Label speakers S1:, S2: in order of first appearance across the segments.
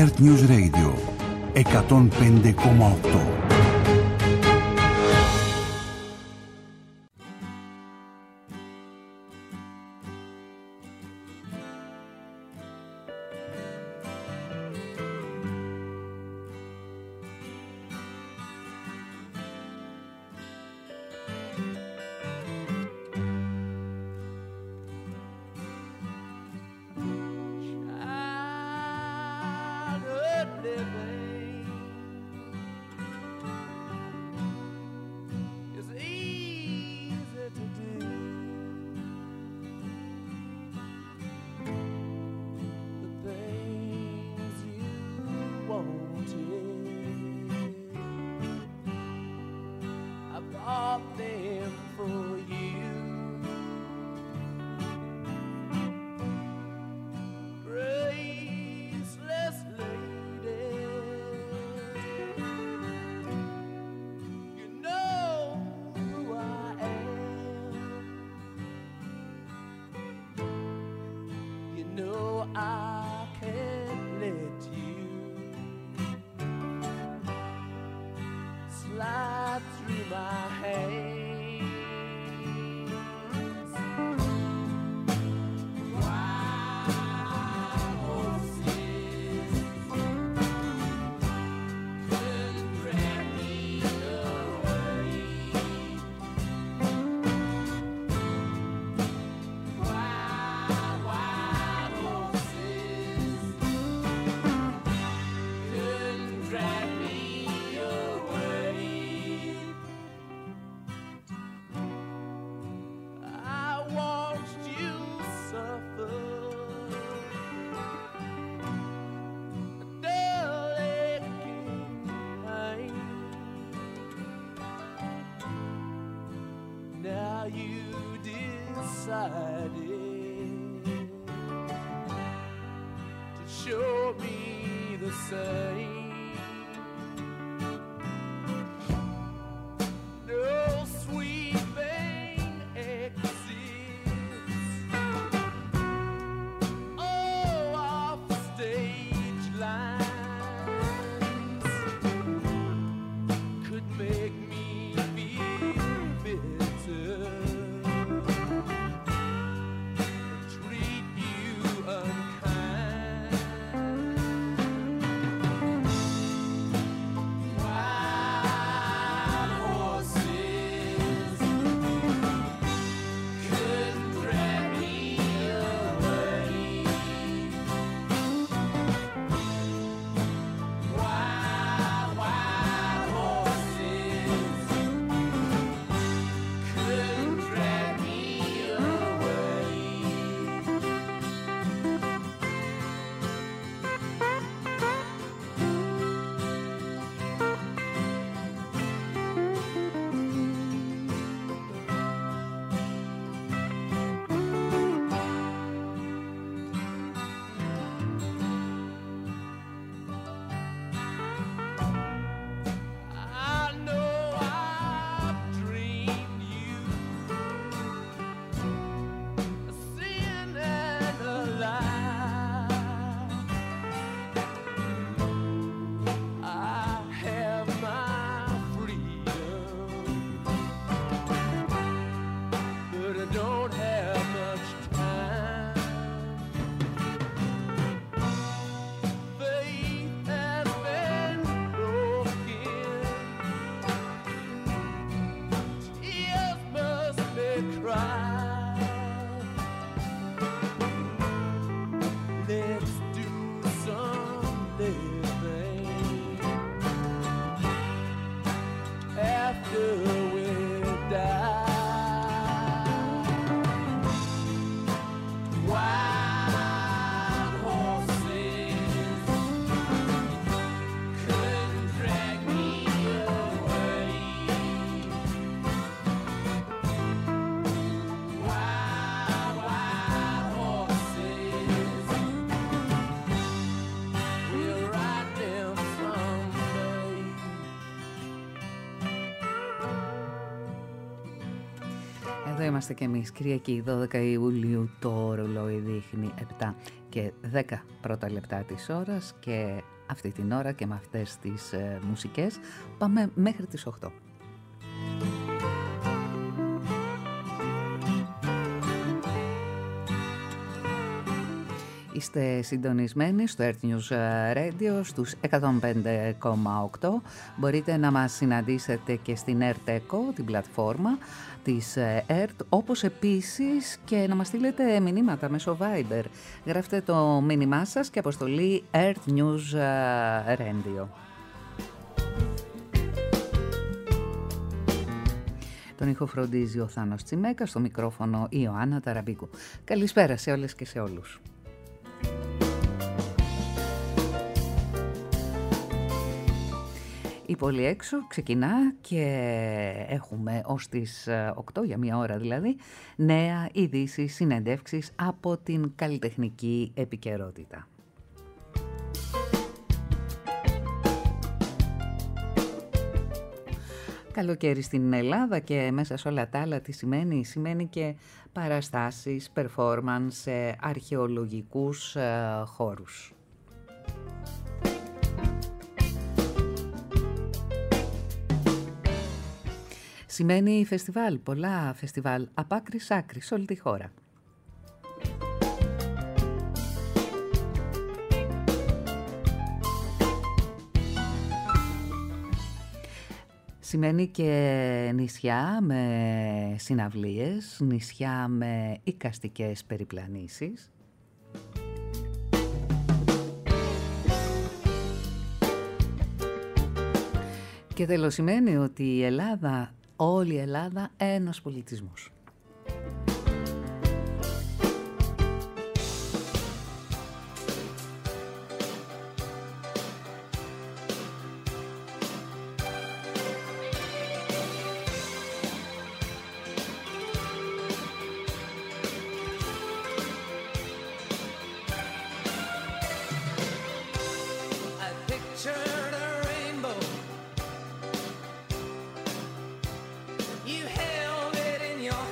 S1: Earth News Radio 105,8. Εδώ είμαστε και εμείς, Κυριακή 12 Ιουλίου, το ρολόι δείχνει 7 και 10 πρώτα λεπτά της ώρας και αυτή την ώρα και με αυτές τις μουσικές πάμε μέχρι τις 8. Είστε συντονισμένοι στο Earth News Radio στους 105,8. Μπορείτε να μας συναντήσετε και στην Earth Echo, την πλατφόρμα της Earth, όπως επίσης και να μας στείλετε μηνύματα μέσω Viber. Γράφτε το μήνυμά σας και αποστολή Earth News Radio. Τον ήχο φροντίζει ο Θάνος Τσιμέκας, στο μικρόφωνο η Ιωάννα Ταραμπίκου. Καλησπέρα σε όλες και σε όλους. Η πόλη έξω ξεκινά και έχουμε ως τις 8, για μία ώρα δηλαδή, νέα ειδήσεις, συνεντεύξεις από την καλλιτεχνική επικαιρότητα. Καλοκαίρι στην Ελλάδα και μέσα σε όλα τα άλλα τι σημαίνει? Σημαίνει και παραστάσεις, performance σε αρχαιολογικούς χώρους. Σημαίνει φεστιβάλ, πολλά φεστιβάλ, από άκρη σ' άκρη, σε όλη τη χώρα. Σημαίνει και νησιά με συναυλίες, νησιά με εικαστικές περιπλανήσεις. Και τέλος σημαίνει ότι η Ελλάδα, όλη η Ελλάδα, ένας πολιτισμός.
S2: You held it in your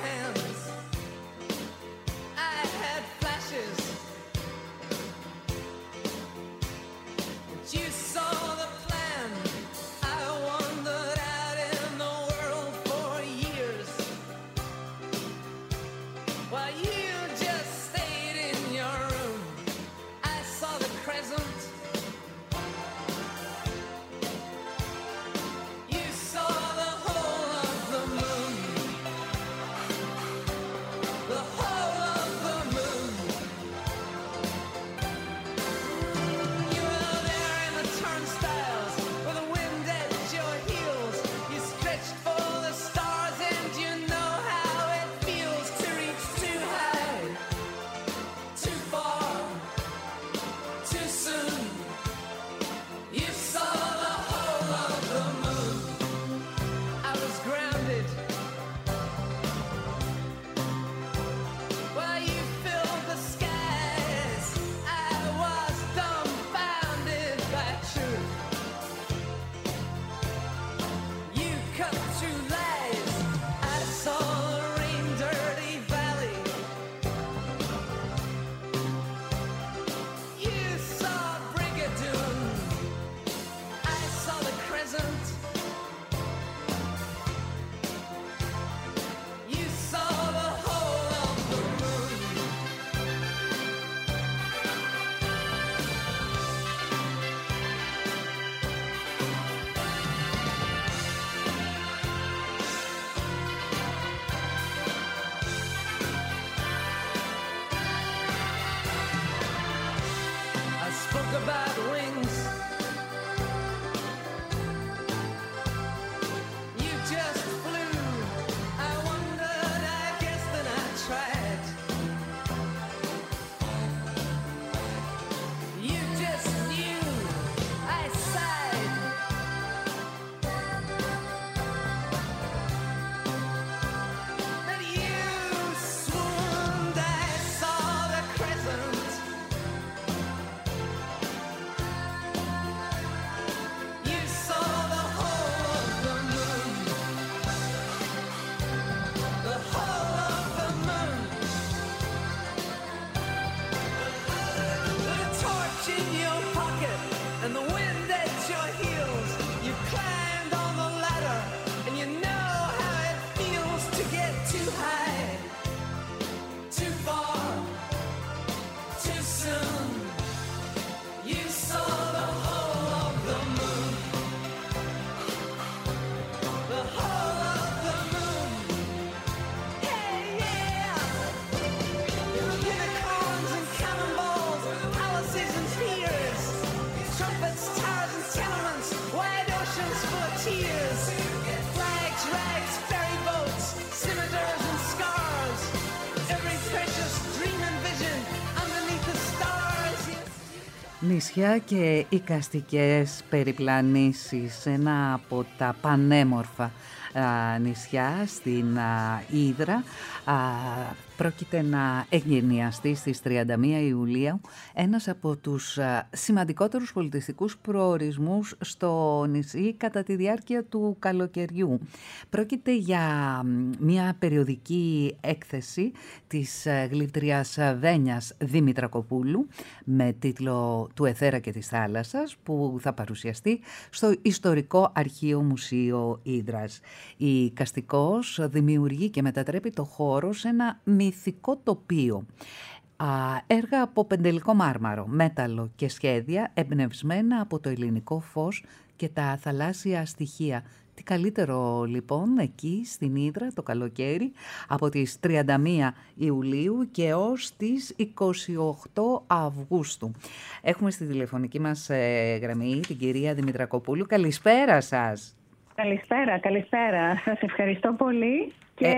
S1: Νησιά και εικαστικές περιπλανήσεις, ένα από τα πανέμορφα νησιά στην Ύδρα. Πρόκειται να εγκαινιαστεί στις 31 Ιουλίου ένας από τους σημαντικότερους πολιτιστικούς προορισμούς στο νησί κατά τη διάρκεια του καλοκαιριού. Πρόκειται για μια περιοδική έκθεση της γλυπτριάς Βένιας Δημητρακοπούλου με τίτλο «Του Αιθέρα και της Θάλασσας», που θα παρουσιαστεί στο Ιστορικό Αρχείο Μουσείο Ύδρας. Η Καστικός δημιουργεί και μετατρέπει το χώρο σε ένα μυθικό τοπίο. Έργα από πεντελικό μάρμαρο, μέταλλο και σχέδια εμπνευσμένα από το ελληνικό φως και τα θαλάσσια στοιχεία. Τι καλύτερο λοιπόν εκεί στην Ύδρα το καλοκαίρι από τις 31 Ιουλίου και έως τις 28 Αυγούστου. Έχουμε στη τηλεφωνική μας γραμμή την κυρία Δημητρακοπούλου. Καλησπέρα σας.
S2: Καλησπέρα. Σας ευχαριστώ πολύ και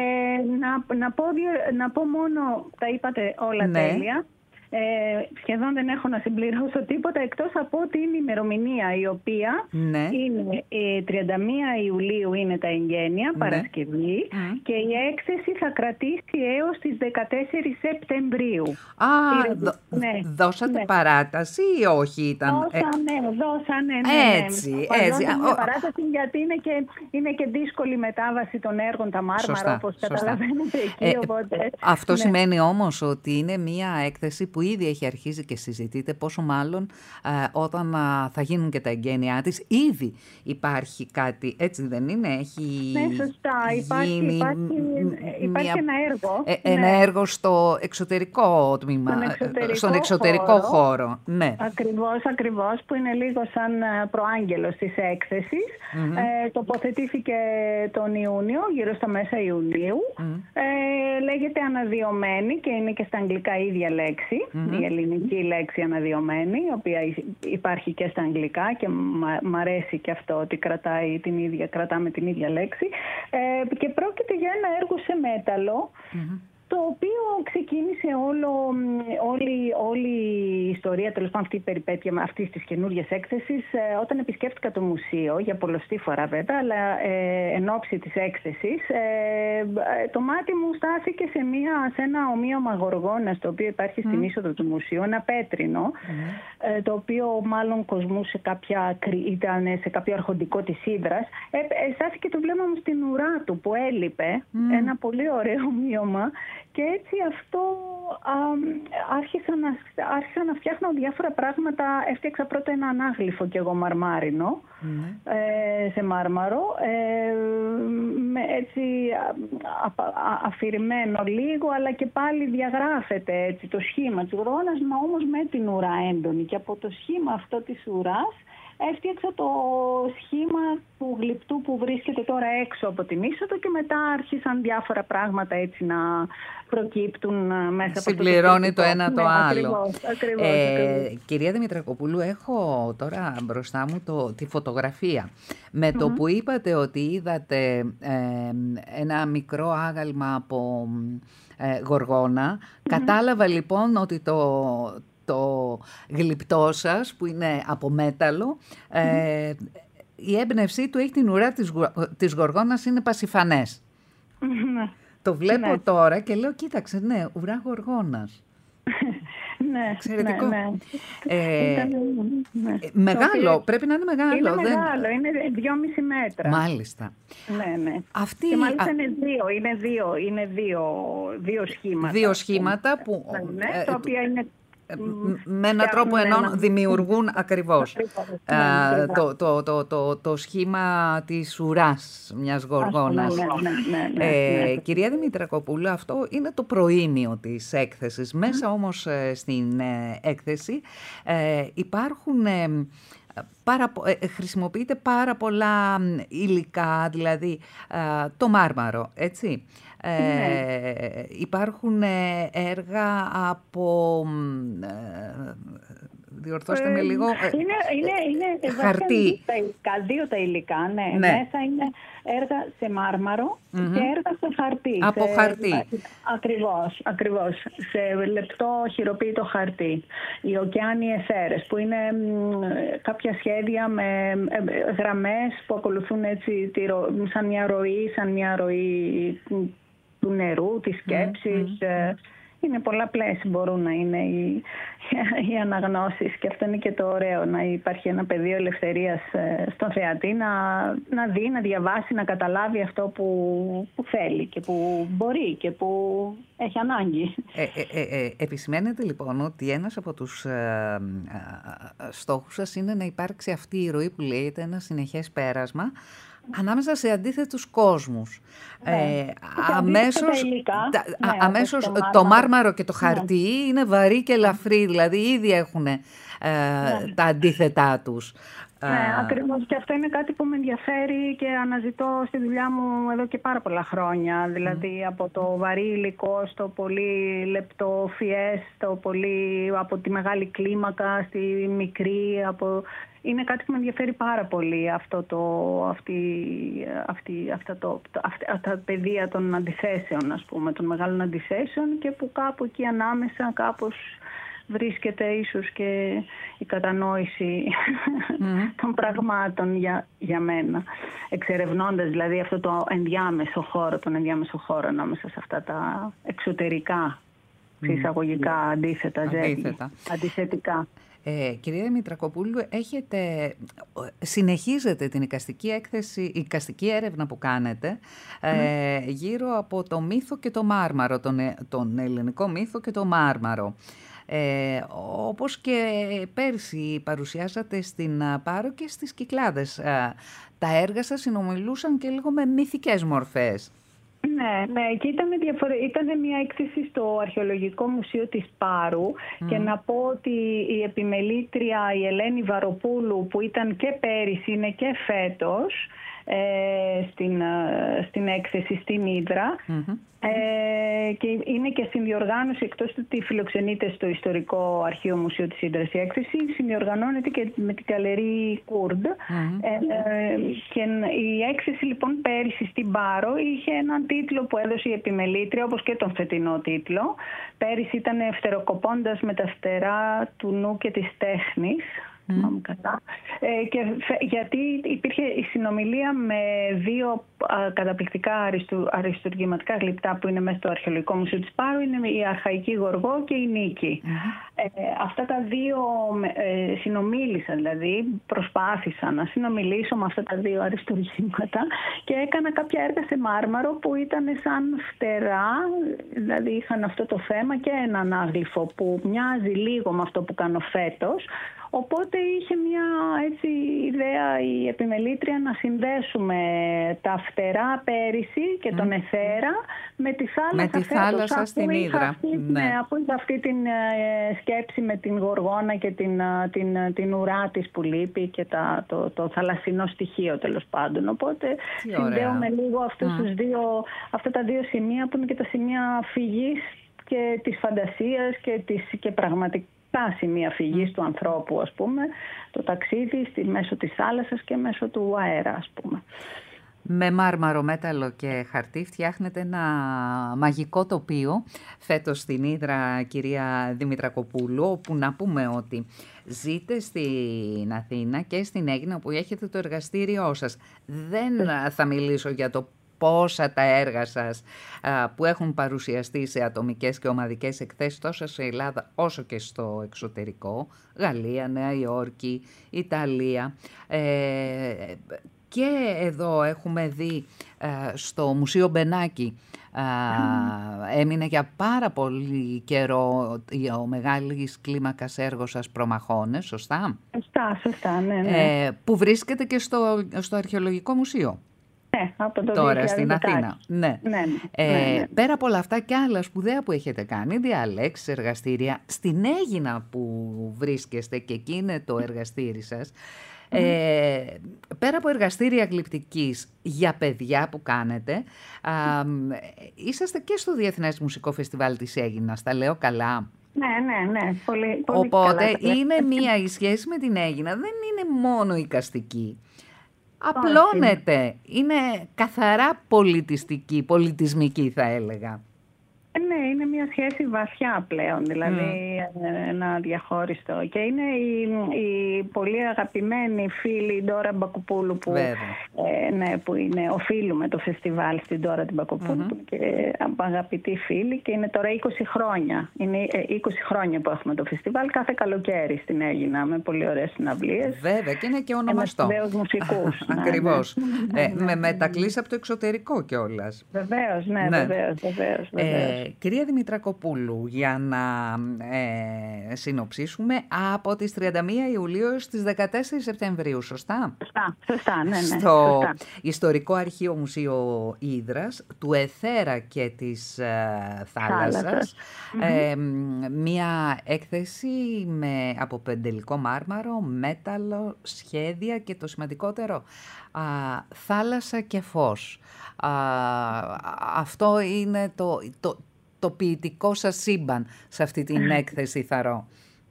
S2: να πω μόνο, τα είπατε όλα τέλεια. Σχεδόν δεν έχω να συμπληρώσω τίποτα εκτός από την ημερομηνία, η οποία είναι 31 Ιουλίου είναι τα εγγένεια, Παρασκευή, και η έκθεση θα κρατήσει έως τις 14 Σεπτεμβρίου.
S1: Δώσατε παράταση ή όχι?
S2: Δώσανε.
S1: Έτσι.
S2: Δώσανε παράταση γιατί είναι και δύσκολη μετάβαση των έργων, τα μάρμαρα, όπως καταλαβαίνετε εκεί.
S1: Αυτό σημαίνει όμως ότι είναι μια έκθεση που ήδη έχει αρχίσει και συζητείται, πόσο μάλλον όταν θα γίνουν και τα εγγένειά της. Ήδη υπάρχει κάτι, έτσι δεν είναι?
S2: Ναι, σωστά. Υπάρχει ένα έργο.
S1: Ένα έργο στο εξωτερικό τμήμα, στον εξωτερικό χώρο. Ναι.
S2: Ακριβώς, που είναι λίγο σαν προάγγελος της έκθεσης. Τοποθετήθηκε τον Ιούνιο, γύρω στα μέσα Ιουνίου. Λέγεται αναδειωμένη και είναι και στα αγγλικά η ίδια λέξη. Η ελληνική λέξη αναδειωμένη, η οποία υπάρχει και στα αγγλικά και μ' αρέσει και αυτό ότι κρατάμε την ίδια λέξη. Και πρόκειται για ένα έργο σε μέταλλο, το οποίο ξεκίνησε όλη η ιστορία, τέλος πάντων αυτή η περιπέτεια αυτής της καινούργιας έκθεσης, όταν επισκέφτηκα το μουσείο, για πολλοστή φορά βέβαια, αλλά εν ώψη της έκθεσης, το μάτι μου στάθηκε σε ένα ομοίωμα γοργόνας, το οποίο υπάρχει στην είσοδο του μουσείου, ένα πέτρινο, το οποίο μάλλον κοσμούσε ήταν σε κάποιο αρχοντικό της Ύδρας. Στάθηκε το βλέμμα μου στην ουρά του που έλειπε, ένα πολύ ωραίο ομοίωμα. Και έτσι αυτό άρχισα να φτιάχνω διάφορα πράγματα. Έφτιαξα πρώτα ένα ανάγλυφο κι εγώ μαρμάρινο, σε μάρμαρο, έτσι αφηρημένο λίγο, αλλά και πάλι διαγράφεται έτσι το σχήμα της γοργόνας, μα όμως με την ουρά έντονη. Και από το σχήμα αυτό της ουράς έφτιαξα το σχήμα του γλυπτού που βρίσκεται τώρα έξω από την είσοδο και μετά άρχισαν διάφορα πράγματα έτσι να προκύπτουν μέσα από
S1: συμπληρώνει το ένα το άλλο.
S2: Ακριβώς.
S1: Κυρία Δημητρακοπούλου, έχω τώρα μπροστά μου τη φωτογραφία. Με το που είπατε ότι είδατε ένα μικρό άγαλμα από γοργόνα, κατάλαβα λοιπόν ότι το γλυπτό σας που είναι από μέταλλο, η έμπνευσή του έχει την ουρά της γοργόνας, είναι πασιφανές. Το βλέπω τώρα και λέω, κοίταξε, ουρά γοργόνας. Εξαιρετικό. Μεγάλο, πρέπει να είναι μεγάλο.
S2: Είναι μεγάλο, είναι 2,5 μέτρα.
S1: Μάλιστα.
S2: Ναι. Και μάλιστα είναι δύο σχήματα.
S1: Δύο σχήματα που...
S2: τα οποία είναι...
S1: με έναν τρόπο δημιουργούν ακριβώς το σχήμα της ουράς μιας γοργόνας. Κυρία Δημητρακοπούλου, αυτό είναι το προήμιο της έκθεσης. Μέσα όμως στην έκθεση υπάρχουν... χρησιμοποιείται πάρα πολλά υλικά, δηλαδή το μάρμαρο, έτσι. Υπάρχουν έργα από διορθώστε με λίγο.
S2: Είναι
S1: χαρτί.
S2: Δύο τα υλικά, ναι.
S1: Ναι.
S2: Μέσα είναι έργα σε μάρμαρο και έργα σε χαρτί.
S1: Από χαρτί.
S2: Ακριβώς. Σε λεπτό χειροποίητο χαρτί. Οι ωκεάνιες αίρες, που είναι κάποια σχέδια με γραμμές που ακολουθούν έτσι σαν μια ροή του νερού, της σκέψης. Είναι πολλαπλές μπορούν να είναι οι αναγνώσεις, και αυτό είναι και το ωραίο, να υπάρχει ένα πεδίο ελευθερίας στον θεατή να δει, να διαβάσει, να καταλάβει αυτό που θέλει και που μπορεί και που έχει ανάγκη.
S1: Επισημαίνεται λοιπόν ότι ένας από τους στόχους σας είναι να υπάρξει αυτή η ροή που λέγεται, ένα συνεχές πέρασμα ανάμεσα σε αντίθετους κόσμους. Αμέσως το μάρμαρο και το χαρτί είναι βαρύ και ελαφρύ, δηλαδή ήδη έχουν τα αντίθετά τους.
S2: Ναι, ακριβώς, και αυτό είναι κάτι που με ενδιαφέρει και αναζητώ στη δουλειά μου εδώ και πάρα πολλά χρόνια. Δηλαδή από το βαρύ υλικό στο πολύ λεπτό φιές, από τη μεγάλη κλίμακα στη μικρή. Είναι κάτι που με ενδιαφέρει πάρα πολύ, αυτά τα πεδία των αντιθέσεων, ας πούμε, των μεγάλων αντιθέσεων, και που κάπου εκεί ανάμεσα κάπως βρίσκεται ίσως και η κατανόηση των πραγμάτων για μένα. Εξερευνώντας δηλαδή αυτό το ενδιάμεσο χώρο ανάμεσα σε αυτά τα εξωτερικά, εισαγωγικά αντιθετικά.
S1: Κυρία Δημητρακοπούλου, συνεχίζετε την εικαστική έρευνα που κάνετε γύρω από το μύθο και το μάρμαρο, τον ελληνικό μύθο και το μάρμαρο. Όπως και πέρσι παρουσιάσατε στην Πάρο και στις Κυκλάδες. Τα έργα σας συνομιλούσαν και λίγο με μυθικές μορφές.
S2: Ναι, και ήταν μια έκθεση στο Αρχαιολογικό Μουσείο της Πάρου και να πω ότι η επιμελήτρια η Ελένη Βαροπούλου, που ήταν και πέρυσι, είναι και φέτος στην έκθεση στην Ύδρα, και είναι και συνδιοργάνωση, εκτός του ότι φιλοξενείται στο Ιστορικό Αρχείο Μουσείο της Ύδρας η έκθεση, συνδιοργανώνεται και με την Καλερί Κούρντ. Και η έκθεση λοιπόν πέρυσι στην Πάρο είχε έναν τίτλο που έδωσε η επιμελήτρια, όπως και τον φετινό τίτλο. Πέρυσι ήταν «Φτεροκοπώντας με τα φτερά του νου και της τέχνης». Και γιατί υπήρχε η συνομιλία με δύο καταπληκτικά αριστουργηματικά γλυπτά που είναι μέσα στο Αρχαιολογικό Μουσείο της Πάρου, είναι η Αρχαϊκή Γοργό και η Νίκη. Αυτά τα δύο συνομίλησα, δηλαδή προσπάθησα να συνομιλήσω με αυτά τα δύο αριστουργήματα και έκανα κάποια έργα σε μάρμαρο που ήταν σαν φτερά, δηλαδή είχαν αυτό το θέμα και έναν άγλυφο που μοιάζει λίγο με αυτό που κάνω φέτος. Οπότε είχε μια έτσι ιδέα η επιμελήτρια να συνδέσουμε τα φτερά πέρυσι και τον εθέρα με τη θάλασσα,
S1: στην Ύδρα.
S2: Αφού είχα αυτή την σκέψη με την γοργόνα και την ουρά της που λείπει και το θαλασσινό στοιχείο, τέλος πάντων. Οπότε συνδέουμε λίγο αυτά τα δύο σημεία που είναι και τα σημεία φυγής και της φαντασίας και πραγματικά τα σημεία φυγής του ανθρώπου, ας πούμε, το ταξίδι μέσω της θάλασσας και μέσω του αέρα, ας πούμε.
S1: Με μάρμαρο, μέταλλο και χαρτί φτιάχνετε ένα μαγικό τοπίο φέτος στην Ύδρα, κυρία Δημητρακοπούλου, όπου να πούμε ότι ζείτε στην Αθήνα και στην Αίγινα, όπου έχετε το εργαστήριό σας. Δεν θα μιλήσω για το πόσα τα έργα σας που έχουν παρουσιαστεί σε ατομικές και ομαδικές εκθέσεις τόσο σε Ελλάδα όσο και στο εξωτερικό, Γαλλία, Νέα Υόρκη, Ιταλία. Και εδώ έχουμε δει στο Μουσείο Μπενάκη, έμεινε για πάρα πολύ καιρό ο μεγάλης κλίμακας έργο σας Προμαχώνες, σωστά?
S2: Σωστά, ναι.
S1: Που βρίσκεται και στο Αρχαιολογικό Μουσείο.
S2: Από το
S1: τώρα στην Αθήνα.
S2: Ναι.
S1: Πέρα από όλα αυτά και άλλα σπουδαία που έχετε κάνει, διαλέξεις, εργαστήρια, στην Αίγινα που βρίσκεστε και εκεί είναι το εργαστήρι σας, πέρα από εργαστήρια γλυπτικής για παιδιά που κάνετε, είσαστε και στο Διεθνές Μουσικό Φεστιβάλ της Αίγινας, τα λέω καλά?
S2: Ναι. Πολύ
S1: Οπότε
S2: καλά.
S1: είναι μία η σχέση με την Αίγινα. Δεν είναι μόνο εικαστική. Απλώνεται. Είναι καθαρά πολιτιστική, πολιτισμική θα έλεγα.
S2: Ναι, είναι μια σχέση βαθιά πλέον, δηλαδή ένα διαχώριστο. Και είναι η πολύ αγαπημένη φίλη Ντόρα Μπακοπούλου που είναι, οφείλουμε το φεστιβάλ στην Ντόρα την Μπακοπούλου και αγαπητή φίλη, και είναι τώρα 20 χρόνια. Είναι 20 χρόνια που έχουμε το φεστιβάλ κάθε καλοκαίρι στην Αίγινα με πολύ ωραίες συναυλίες.
S1: Βέβαια, και είναι και ονομαστό.
S2: Με μουσικούς.
S1: Ακριβώς. Με μετακλήσεις από το εξωτερικό κιόλας.
S2: Βεβαίως, βεβαίως.
S1: Κυρία Δημητρακοπούλου, για να συνοψίσουμε, από τις 31 Ιουλίου έως τις 14 Σεπτεμβρίου, σωστά?
S2: Σωστά, ναι.
S1: Στο Ιστορικό Αρχείο Μουσείο Ύδρας, του Εθέρα και της Θάλασσας, μία έκθεση από πεντελικό μάρμαρο, μέταλλο, σχέδια και το σημαντικότερο, θάλασσα και φως. Αυτό είναι το ποιητικό σας σύμπαν σε αυτή την έκθεση, θαρώ.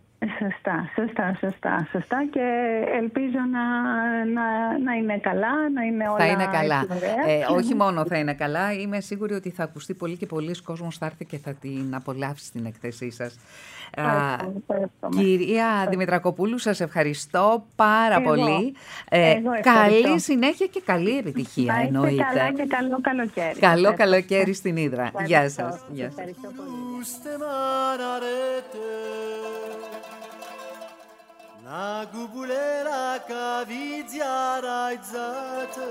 S1: Σωστά, και ελπίζω να είναι καλά, να είναι όλα. Θα είναι καλά. Όχι μόνο θα είναι καλά, είμαι σίγουρη ότι θα ακουστεί πολύ και πολλοί κόσμος θα έρθει και θα την απολαύσει στην εκθέσή σας. Κυρία Δημητρακοπούλου, σας ευχαριστώ πάρα πολύ. Καλή συνέχεια και καλή επιτυχία, εννοείται.
S2: Καλά και καλό καλοκαίρι.
S1: Καλό καλοκαίρι στην Ύδρα. Γεια σας.
S2: Ευχαριστώ πολύ.
S3: Na gubulera cavizia raizzata,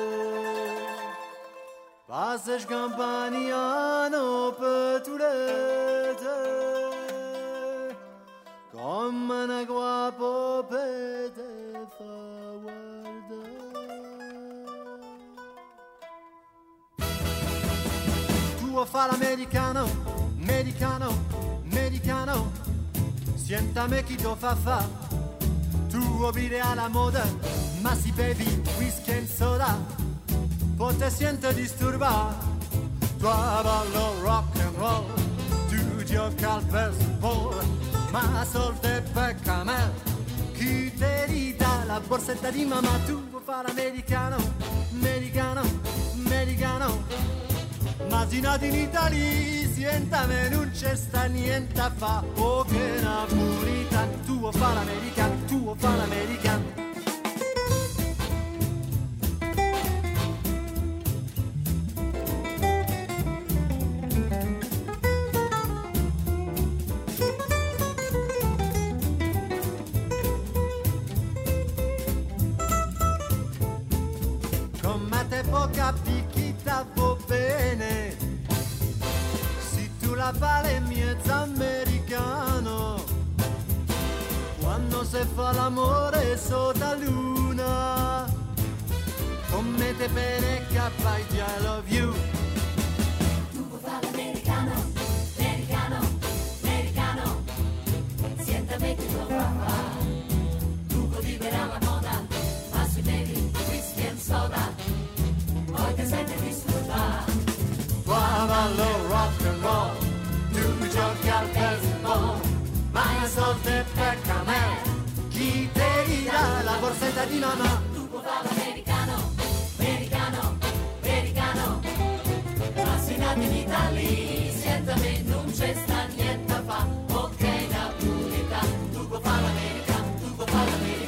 S3: passage campaniano petulete, come una guapopete fa guarda. Tuo fa l'americano, americano, sientame chi to fa. Tu obbedire alla moda, ma si bevi whisky e soda, poi ti senti disturbato. Tu ballo rock and roll, tu giochi al baseball, ma soldi per camel. Chi ti ridà la borsetta di mamma, tu vuoi fare l'americano, americano. Ma si nati in Italia, sientame, non c'è sta niente a fa. Oh che napolitano, tu vuoi fare l'americano, tu vuoi fare l'americano. Come te può capire chi t'avvo bene, la vale mezzo americano, quando si fa l'amore sotto la luna, come te bene capai di I love you.
S4: Tu vuoi fare l'americano, siéntame che tuo papà, tu vuoi vivere alla moda, ma sui bevi whisky e soda, poi ti senti disturbato.
S3: Ballo rock and roll, tu giochi al baseball, ma io soldi per camel. Chi te ridà la borsetta di mamma?
S4: Tu puoi fare l'americano, ma si nati in Italia, sientami, non c'è sta niente a fa. Ok, napolitano, tu puoi fare l'americano,
S3: Tu vuoi fare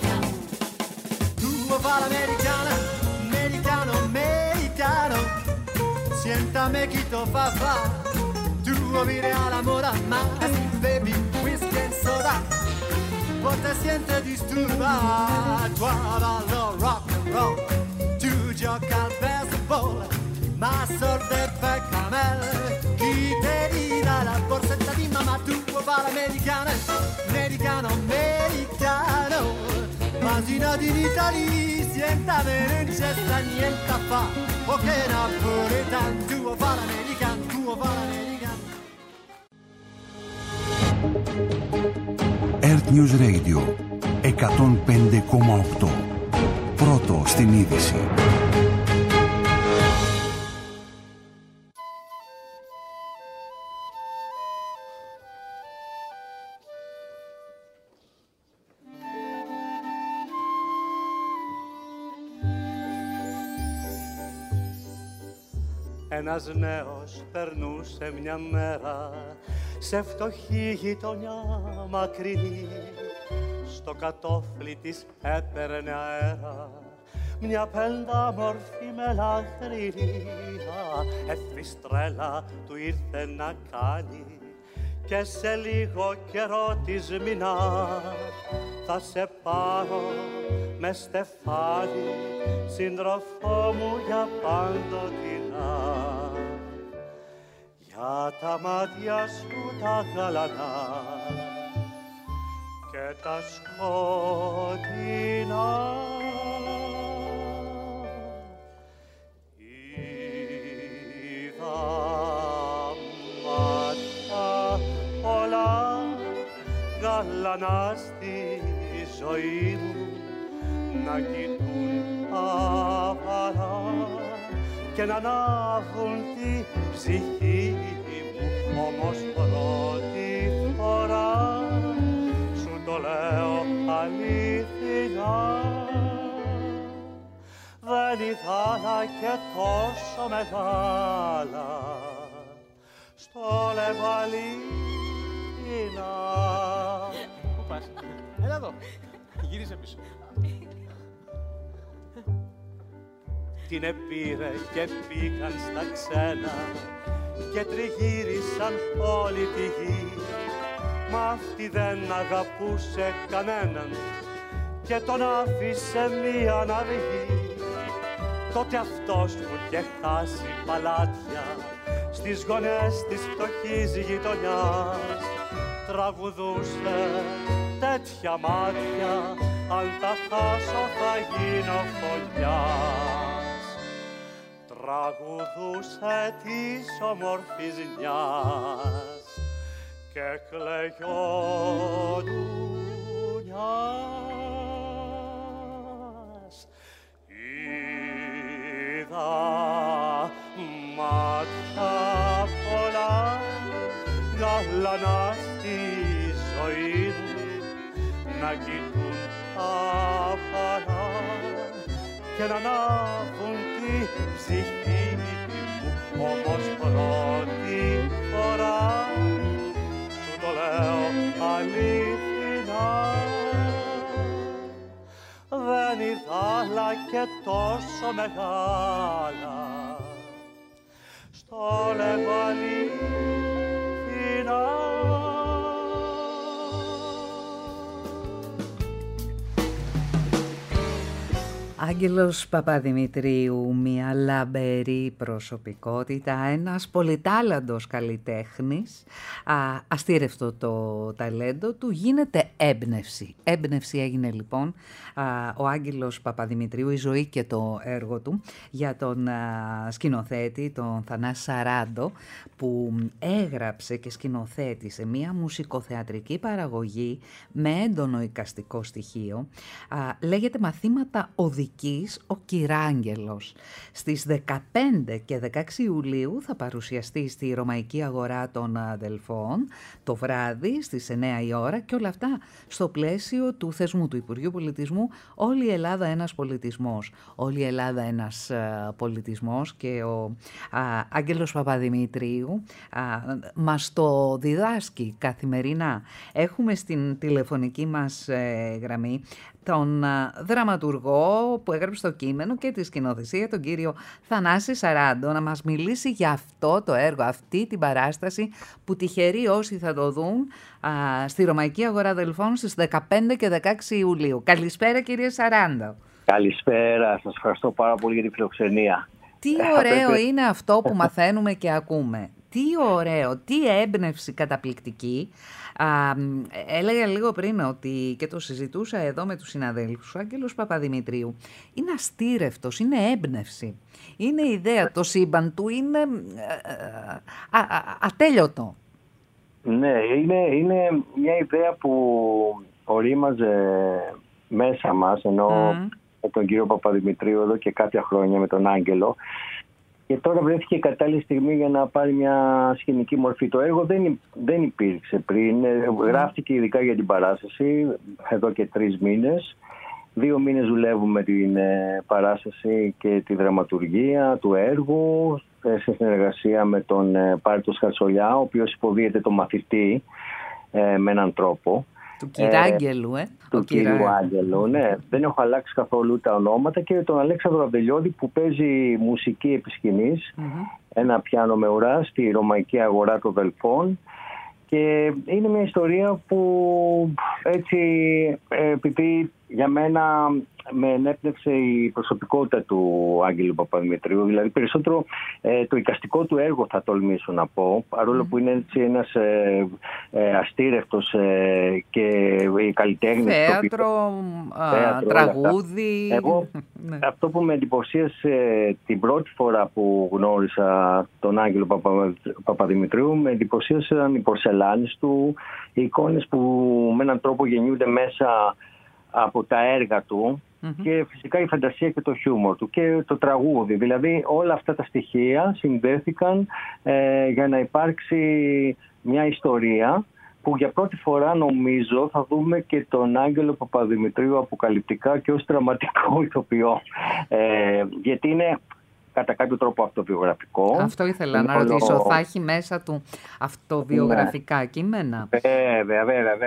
S3: l'americano, americano. Siéntame chi to fa. Tu obbedire alla moda, ma baby whisky e soda, poi ti senti disturbato. Tu ballo rock and roll, tu giochi al baseball, ma sordi per camel. Chi te ridà la borsetta di mamma? Tu vuoi fare l'americano, ma si nati in Italia, sientame, non c'è sta niente a fa. O che napoletano, tu vuoi fare l'americano, tu vuoi fare l'americano.
S5: Earth News Radio 105,8. Πρώτο στην είδηση.
S3: ένας νέος περνούσε μια μέρα σε φτωχή γειτονιά μακρινή. Στο κατόφλι της έπαιρνε αέρα μια πεντάμορφη μελαχρινή. Εφιστρέλα του ήρθε να κάνει και σε λίγο καιρό της μηνά θα σε πάρω με στεφάνι, σύντροφό μου για παντοτινά. Για τα μάτια σου τα γαλανά και τα σκοτεινά είδα μάτια πολλά γαλανά στη ζωή μου να κοιτούν αβαρά και να ανάβουν τη ψυχή μου. Όμως πρώτη φορά σου το λέω αληθινά, δεν είδα άλλα και τόσο μεγάλα στο λέγω αληθινά.
S6: Πού πας? Έλα εδώ, γύρισε πίσω.
S3: Την επήρε και πήγαν στα ξένα και τριγύρισαν όλη τη γη. Μα αυτή δεν αγαπούσε κανέναν και τον άφησε μία να βγει. Τότε αυτός που είχε χάσει παλάτια στις γωνιές της φτωχής γειτονιάς τραγουδούσε τέτοια μάτια, αν τα χάσω θα γίνω φωλιάς. Τραγουδούσε της όμορφης νιάς και κλαιγόντουνιάς. Είδα μάτια πολλά γαλανά στη ζωή μου να κοιτούν αφαρά και να ανάβουν τη ψυχή μου. Όμως πρώτη φορά σου το λέω αληθινά, δεν είδα άλλα και τόσο μεγάλα στο λέγω αληθινά.
S1: Άγγελος Παπαδημητρίου, μια λαμπερή προσωπικότητα, ένας πολυτάλαντος καλλιτέχνης, αστήρευτο το ταλέντο του, γίνεται έμπνευση. Έμπνευση έγινε λοιπόν ο Άγγελος Παπαδημητρίου, η ζωή και το έργο του, για τον σκηνοθέτη, τον Θανάση Σαράντο, που έγραψε και σκηνοθέτησε μια μουσικοθεατρική παραγωγή με έντονο εικαστικό στοιχείο. Λέγεται «Μαθήματα οδικής ο Κυράγγελος». Στις 15 και 16 Ιουλίου θα παρουσιαστεί στη Ρωμαϊκή Αγορά των Δελφών το βράδυ στις 9 η ώρα, και όλα αυτά στο πλαίσιο του θεσμού του Υπουργείου Πολιτισμού «Όλη η Ελλάδα ένας πολιτισμός». Όλη η Ελλάδα ένας πολιτισμός, και ο Άγγελος Παπαδημητρίου μας το διδάσκει καθημερινά. Έχουμε στην τηλεφωνική μας γραμμή τον δραματουργό που έγραψε το κείμενο και τη σκηνοθεσία, τον κύριο Θανάση Σαράντο, να μας μιλήσει για αυτό το έργο, αυτή την παράσταση που τυχεροί όσοι θα το δουν στη Ρωμαϊκή Αγορά Δελφών στις 15 και 16 Ιουλίου. Καλησπέρα κύριε Σαράντο.
S7: Καλησπέρα, σας ευχαριστώ πάρα πολύ για την φιλοξενία.
S1: Τι ωραίο είναι αυτό που μαθαίνουμε και ακούμε. Τι ωραίο, τι έμπνευση καταπληκτική. Έλεγα λίγο πριν ότι, και το συζητούσα εδώ με τους συναδέλφους, ο Άγγελος Παπαδημητρίου είναι αστήρευτος, είναι έμπνευση. Είναι ιδέα, το σύμπαν του είναι ατέλειωτο.
S7: Ναι, είναι μια ιδέα που ορίμαζε μέσα μας, ενώ με τον κύριο Παπαδημητρίου εδώ και κάποια χρόνια με τον Άγγελο. Και τώρα βρέθηκε η κατάλληλη στιγμή για να πάρει μια σκηνική μορφή. Το έργο δεν υπήρξε πριν. Γράφτηκε ειδικά για την παράσταση εδώ και 3 μήνες. 2 μήνες δουλεύουμε την παράσταση και τη δραματουργία του έργου. σε συνεργασία με τον Πάρτο Χαρσολιά, ο οποίος υποδίεται το μαθητή με έναν τρόπο.
S1: Του Κυράγγελου,
S7: Του κύριου Άγγελου, ναι. Δεν έχω αλλάξει καθόλου τα ονόματα, και τον Αλέξανδρο Αμπελιώδη που παίζει μουσική επί σκηνής, ένα πιάνο με ουρά στη Ρωμαϊκή Αγορά των Δελφών. Και είναι μια ιστορία που έτσι, επειδή για μένα με ενέπνευσε η προσωπικότητα του Άγγελου Παπαδημητρίου, δηλαδή περισσότερο το εικαστικό του έργο θα τολμήσω να πω, παρόλο που είναι έτσι ένας αστήρευτος και καλλιτέχνης.
S1: Θέατρο, τραγούδι.
S7: Εγώ αυτό που με εντυπωσίασε την πρώτη φορά που γνώρισα τον Άγγελο Παπαδημητρίου, με εντυπωσίασαν οι πορσελάνες του, οι εικόνες που με έναν τρόπο γεννιούνται μέσα από τα έργα του, και φυσικά η φαντασία και το χιούμορ του και το τραγούδι. Δηλαδή όλα αυτά τα στοιχεία συνδέθηκαν για να υπάρξει μια ιστορία που για πρώτη φορά νομίζω θα δούμε και τον Άγγελο Παπαδημητρίου αποκαλυπτικά και ως δραματικό ηθοποιό. Γιατί είναι κατά κάποιο τρόπο αυτοβιογραφικό.
S1: Αυτό ήθελα να ρωτήσω. Θα έχει μέσα του αυτοβιογραφικά κείμενα?
S7: Βέβαια.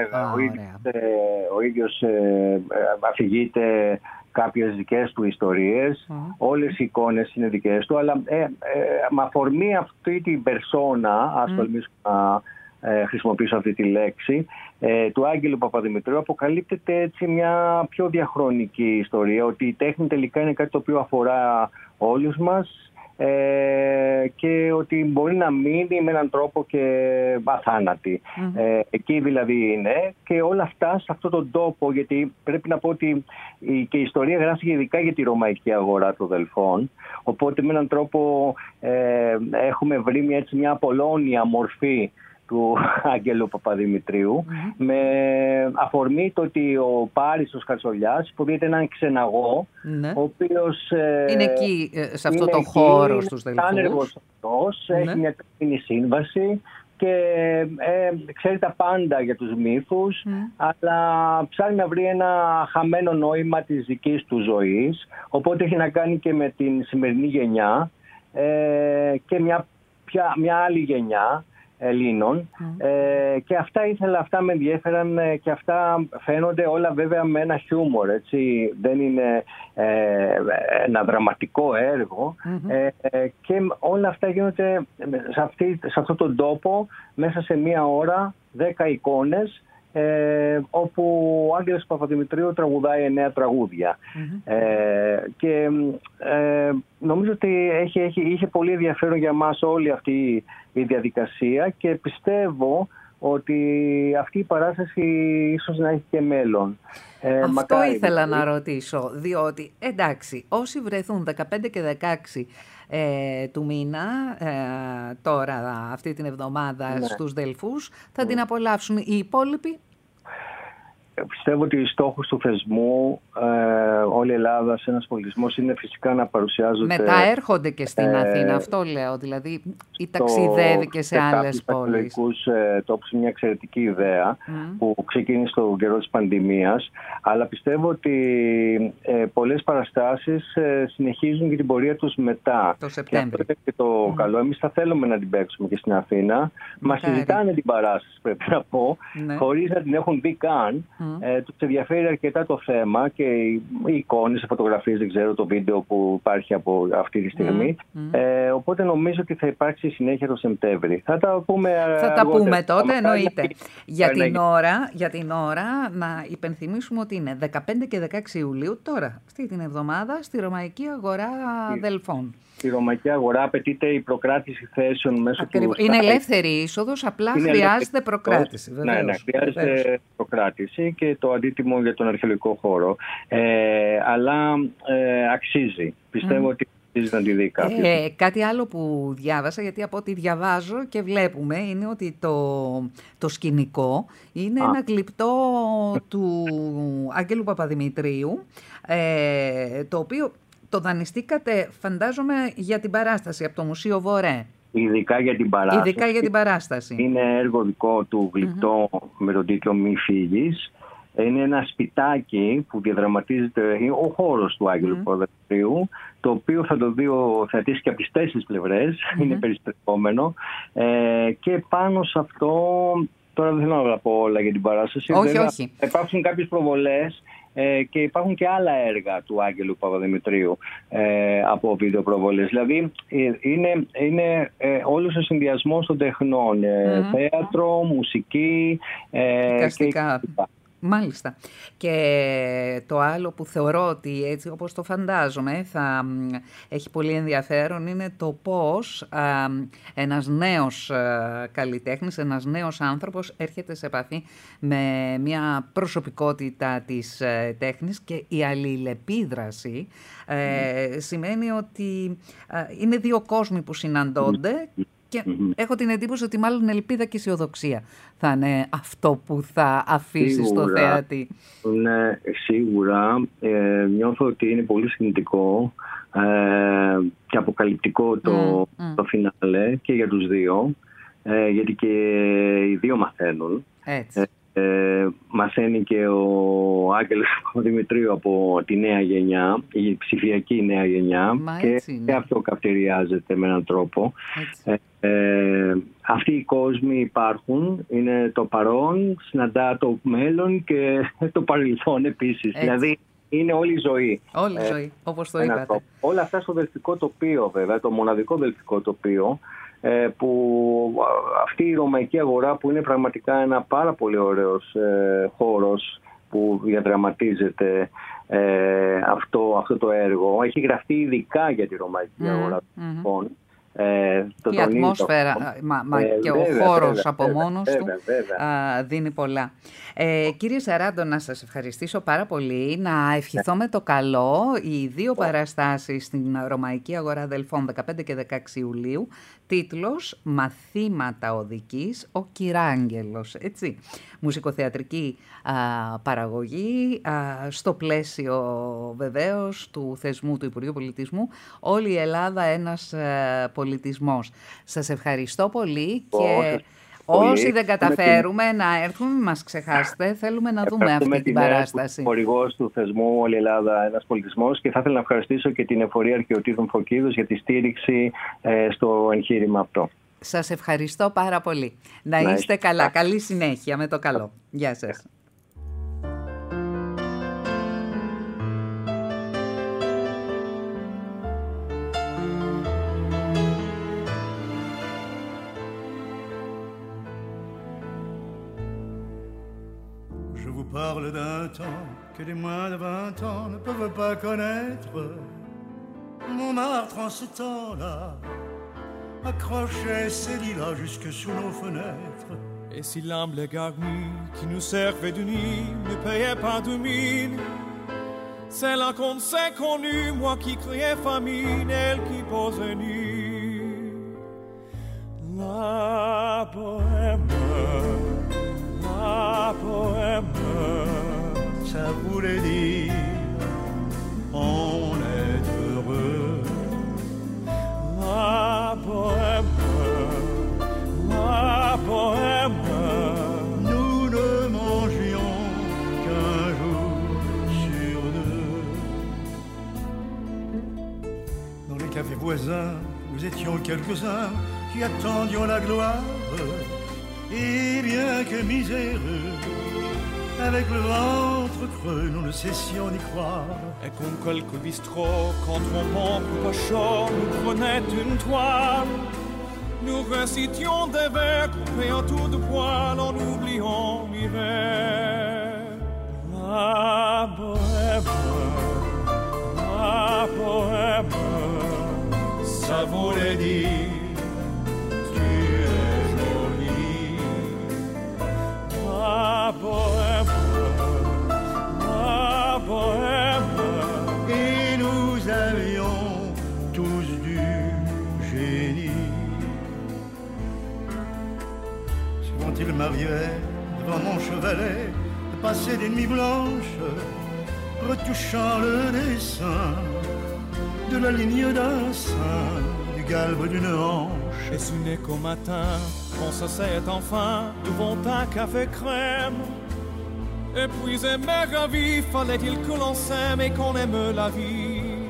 S7: Ο ίδιος αφηγείται κάποιες δικές του ιστορίες. Όλες οι εικόνες είναι δικές του, αλλά με αφορμή αυτή την περσόνα, ας τολμήσω να χρησιμοποιήσω αυτή τη λέξη, του Άγγελου Παπαδημητρίου, αποκαλύπτεται έτσι μια πιο διαχρονική ιστορία, ότι η τέχνη τελικά είναι κάτι το οποίο αφορά όλους μας, και ότι μπορεί να μείνει με έναν τρόπο και αθάνατη. Εκεί δηλαδή είναι, και όλα αυτά σε αυτόν τον τόπο, γιατί πρέπει να πω ότι και η ιστορία γράφηκε ειδικά για τη Ρωμαϊκή Αγορά των Δελφών, οπότε με έναν τρόπο έχουμε βρει μια απολώνια μορφή του Άγγελου Παπαδημητρίου, με αφορμή το ότι ο Πάρης ο Χαρσολιάς υποδίεται έναν ξεναγό, ο οποίος
S1: είναι εκεί σε αυτό το χώρο στους Δελφούς. Είναι άνεργος
S7: αυτός, έχει μια ταπεινή σύμβαση και ξέρει τα πάντα για τους μύθους, αλλά ψάχνει να βρει ένα χαμένο νόημα της δικής του ζωής, οπότε έχει να κάνει και με την σημερινή γενιά και μια άλλη γενιά Ελλήνων, και αυτά με ενδιέφεραν, και αυτά φαίνονται όλα βέβαια με ένα χιούμορ, έτσι. Δεν είναι ένα δραματικό έργο, και όλα αυτά γίνονται σε αυτόν τον τόπο μέσα σε μία ώρα, 10 εικόνες, όπου ο Άγγελος Παπαδημητρίου τραγουδάει 9 τραγούδια. Και νομίζω ότι είχε πολύ ενδιαφέρον για μας όλη αυτή η διαδικασία, και πιστεύω ότι αυτή η παράσταση ίσως να έχει και μέλλον.
S1: Αυτό ήθελα να ρωτήσω, διότι εντάξει, όσοι βρεθούν 15 και 16 του μήνα, τώρα αυτή την εβδομάδα στους Δελφούς, θα την απολαύσουν. Οι υπόλοιποι?
S7: Πιστεύω ότι στόχος του θεσμού όλη η Ελλάδα σε ένας πολιτισμός είναι φυσικά να παρουσιάζονται...
S1: Μετά έρχονται και στην Αθήνα, αυτό λέω, δηλαδή ή ταξιδεύει και σε άλλες πόλεις.
S7: Τόπους, μια εξαιρετική ιδέα που ξεκίνησε στον καιρό της πανδημίας, αλλά πιστεύω ότι πολλές παραστάσεις συνεχίζουν και την πορεία τους μετά.
S1: Το Σεπτέμβρη.
S7: Και το καλό, εμείς θα θέλουμε να την παίξουμε και στην Αθήνα. Μας συζητάνε την παράσταση, πρέπει να πω, χωρίς να την έχουν δει καν. Τους ενδιαφέρει αρκετά το θέμα, και οι εικόνες, οι φωτογραφίες, δεν ξέρω, το βίντεο που υπάρχει από αυτή τη στιγμή. Οπότε νομίζω ότι θα υπάρξει συνέχεια το Σεπτέμβρη. Θα τα πούμε
S1: τότε, εννοείται. Για την ώρα να υπενθυμίσουμε ότι είναι 15 και 16 Ιουλίου, τώρα, αυτή την εβδομάδα, στη Ρωμαϊκή Αγορά Δελφών.
S7: Στη Ρωμαϊκή Αγορά απαιτείται η προκράτηση θέσεων μέσω του...
S1: Είναι ελεύθερη είσοδος, απλά χρειάζεται προκράτηση.
S7: Ναι, χρειάζεται προκράτηση και το αντίτιμο για τον αρχαιολογικό χώρο. Αλλά αξίζει. Πιστεύω ότι αξίζει να τη δει κάποιος.
S1: Κάτι άλλο που διάβασα, γιατί από ό,τι διαβάζω και βλέπουμε, είναι ότι το σκηνικό είναι ένα γλυπτό του Άγγελου Παπαδημητρίου, το οποίο το δανειστήκατε, φαντάζομαι, για την παράσταση από το Μουσείο Βορέ.
S7: Ειδικά για την παράσταση. Είναι έργο δικό του, γλυπτό, με τον τίτλο «Μη φύγεις». Είναι ένα σπιτάκι που διαδραματίζεται, ο χώρος του Άγγελου Παπαδημητρίου, το οποίο θα το δει ο θεατής και από τις 4 πλευρές, είναι περιστρεφόμενο, και πάνω σε αυτό, τώρα δεν θέλω να πω όλα για την παράσταση,
S1: όχι.
S7: Υπάρχουν κάποιες προβολές και υπάρχουν και άλλα έργα του Άγγελου Παπαδημητρίου από βιντεοπροβολές. Δηλαδή είναι όλος ο συνδυασμός των τεχνών, θέατρο, μουσική
S1: και μάλιστα. Και το άλλο που θεωρώ ότι έτσι όπως το φαντάζομαι θα έχει πολύ ενδιαφέρον είναι το πώς ένας νέος καλλιτέχνης, ένας νέος άνθρωπος έρχεται σε επαφή με μια προσωπικότητα της τέχνης, και η αλληλεπίδραση σημαίνει ότι είναι δύο κόσμοι που συναντώνται. Και έχω την εντύπωση ότι μάλλον ελπίδα και αισιοδοξία θα είναι αυτό που θα αφήσει στο θέατη.
S7: Ναι, σίγουρα. Νιώθω ότι είναι πολύ συγκινητικό και αποκαλυπτικό το φινάλε και για τους δύο, γιατί και οι δύο μαθαίνουν.
S1: Έτσι.
S7: Μαθαίνει και ο Άγγελος Παπαδημητρίου από τη νέα γενιά, η ψηφιακή νέα γενιά, και αυτό καυτηριάζεται με έναν τρόπο. Αυτοί οι κόσμοι υπάρχουν, είναι το παρόν, συναντά το μέλλον και το παρελθόν επίσης. Δηλαδή είναι όλη η ζωή.
S1: Όλη η ζωή, όπως το είπατε.
S7: Τρόπο. Όλα αυτά στο δελφικό τοπίο, βέβαια, το μοναδικό δελφικό τοπίο, που αυτή η ρωμαϊκή αγορά, που είναι πραγματικά ένα πάρα πολύ ωραίος χώρος που διαδραματίζεται αυτό το έργο. Έχει γραφτεί ειδικά για τη ρωμαϊκή αγορά.
S1: Η ατμόσφαιρα και ο χώρος από μόνος του δίνει πολλά. Κύριε Σαράντο, να σας ευχαριστήσω πάρα πολύ, να ευχηθώ με το καλό οι δύο παραστάσεις στην Ρωμαϊκή Αγορά Δελφών 15 και 16 Ιουλίου, τίτλος «Μαθήματα οδικής, ο Κυράγγελος», έτσι, μουσικοθεατρική παραγωγή, στο πλαίσιο βεβαίως του θεσμού του Υπουργείου Πολιτισμού, όλη η Ελλάδα ένας πολιτισμός. Σας ευχαριστώ πολύ και όσοι δεν καταφέρουμε να έρθουμε, μην μας ξεχάσετε, θέλουμε να δούμε αυτή την παράσταση.
S7: Είμαι χορηγός του θεσμού «Όλη η Ελλάδα ένας πολιτισμός» και θα ήθελα να ευχαριστήσω και την Εφορία Αρχαιοτήτων Φωκίδος για τη στήριξη στο εγχείρημα αυτό.
S1: Σας ευχαριστώ πάρα πολύ. Να είστε καλά. Καλή συνέχεια, με το καλό. Γεια σας.
S3: Parle d'un temps que les moins de 20 ans ne peuvent pas connaître. Montmartre en ce temps-là accrochait ses lilas jusque sous nos fenêtres.
S6: Et si l'humble garni qui nous servait de nid ne payait pas de mine, c'est là qu'on s'est connu, moi qui criais famine, elle qui posait nue. La bohème, la bohème,
S3: ça voulait dire on est heureux.
S6: La bohème, la bohème,
S3: nous ne mangions qu'un jour sur deux. Dans les cafés voisins, nous étions quelques-uns qui attendions la gloire. Et bien que miséreux, avec le ventre creux, nous ne cessions d'y croire.
S6: Et comme quelques bistrots, quand on manque pas chaud, nous prenait une toile. Nous récitions des vers coupés en tout de poil en oubliant l'hiver. La bohème, ça voulait dire tu es jolie. La bohème,
S3: et nous avions tous du génie. Souvent il m'arrivait devant mon chevalet de passer des nuits blanches retouchant le dessin de la ligne d'un sein, du galbe d'une hanche.
S6: Et ce n'est qu'au matin qu'on s'asseyait enfin devant un café crème. Et puis aimer la vie, fallait-il que l'on s'aime et qu'on aime la vie.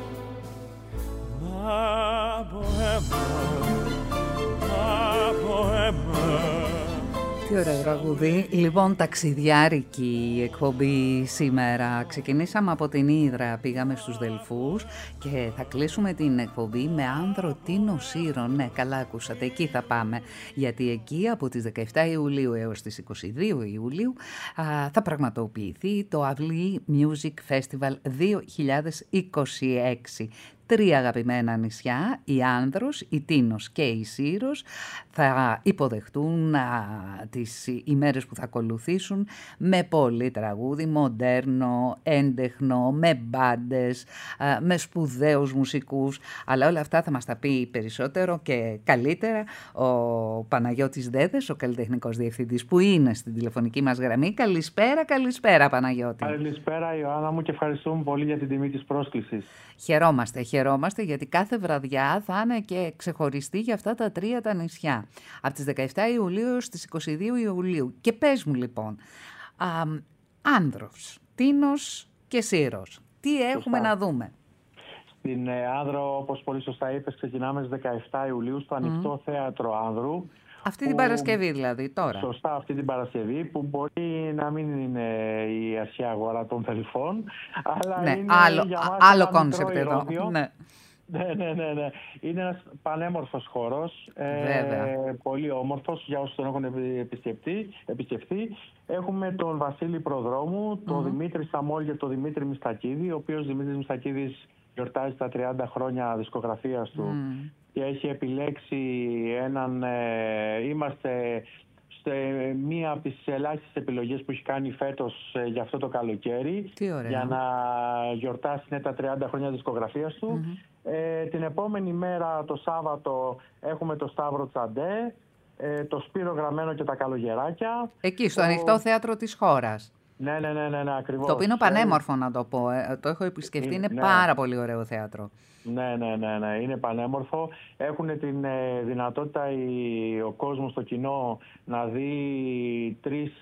S6: Ma bohème, ma bohème.
S1: Τι ωραίο τραγούδι. Λοιπόν, ταξιδιάρικη εκπομπή σήμερα. Ξεκινήσαμε από την Ύδρα, πήγαμε στους Δελφούς και θα κλείσουμε την εκπομπή με άνδρο Τίνο Σύρο. Ναι, καλά ακούσατε, εκεί θα πάμε. Γιατί εκεί από τις 17 Ιουλίου έως τις 22 Ιουλίου θα πραγματοποιηθεί το Αυλή Music Festival 2026. 3 αγαπημένα νησιά, η Άνδρος, η Τίνος και η Σύρος, θα υποδεχτούν τις ημέρες που θα ακολουθήσουν με πολύ τραγούδι, μοντέρνο, έντεχνο, με μπάντες, με σπουδαίους μουσικούς, αλλά όλα αυτά θα μας τα πει περισσότερο και καλύτερα ο Παναγιώτης Δέδες, ο καλλιτεχνικός διευθυντής που είναι στην τηλεφωνική μας γραμμή. Καλησπέρα, καλησπέρα Παναγιώτη.
S8: Καλησπέρα Ιωάννα μου και ευχαριστούμε πολύ για την τιμή της πρόσκλησης.
S1: Χαιρόμαστε γιατί κάθε βραδιά θα είναι και ξεχωριστή για αυτά τα 3 τα νησιά. Από τις 17 Ιουλίου έως τις 22 Ιουλίου. Και πες μου λοιπόν, Άνδρος, Τίνος και Σύρος, τι έχουμε να δούμε?
S8: Στην Άνδρο, όπως πολύ σωστά είπες, ξεκινάμε στις 17 Ιουλίου στο Ανοιχτό Θέατρο Άνδρου.
S1: Αυτή την Παρασκευή δηλαδή τώρα.
S8: Σωστά, αυτή την Παρασκευή που μπορεί να μην είναι η αρχαία αγορά των Δελφών, αλλά
S1: ναι,
S8: είναι
S1: άλλο κόνσεπτ εδώ. Ναι.
S8: Ναι. Είναι ένας πανέμορφος χώρος, πολύ όμορφος για όσους τον έχουν επισκεφτεί. Έχουμε τον Βασίλη Προδρόμου, τον Δημήτρη Σαμόλ και τον Δημήτρη Μιστακίδη, ο οποίος Δημήτρης Μιστακίδης γιορτάζει τα 30 χρόνια δισκογραφίας του και έχει επιλέξει είμαστε σε μία από τις ελάχιστες επιλογές που έχει κάνει φέτος για αυτό το καλοκαίρι, για να γιορτάσει τα 30 χρόνια δισκογραφίας του. Την επόμενη μέρα, το Σάββατο, έχουμε το Σταύρο Τσαντέ, το Σπύρο Γραμμένο και τα Καλογεράκια.
S1: Εκεί, στο Ανοιχτό Θέατρο της χώρας.
S8: Ναι, ακριβώς.
S1: Το οποίο είναι πανέμορφο να το πω. Το έχω επισκεφτεί, είναι πάρα πολύ ωραίο θέατρο.
S8: Ναι, είναι πανέμορφο. Έχουν την δυνατότητα ο κόσμος, το κοινό, να δει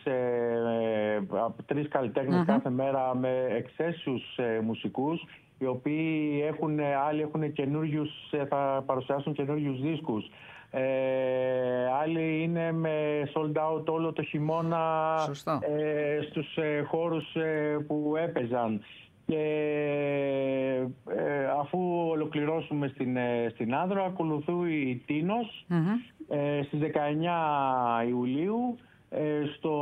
S8: τρεις καλλιτέχνες κάθε μέρα με εξαίσιους μουσικούς, οι οποίοι άλλοι έχουν θα παρουσιάσουν καινούριους δίσκους. Άλλοι είναι με sold out όλο το χειμώνα στους χώρους που έπαιζαν. Και αφού ολοκληρώσουμε στην Άνδρο, ακολουθεί η Τίνος στις 19 Ιουλίου στο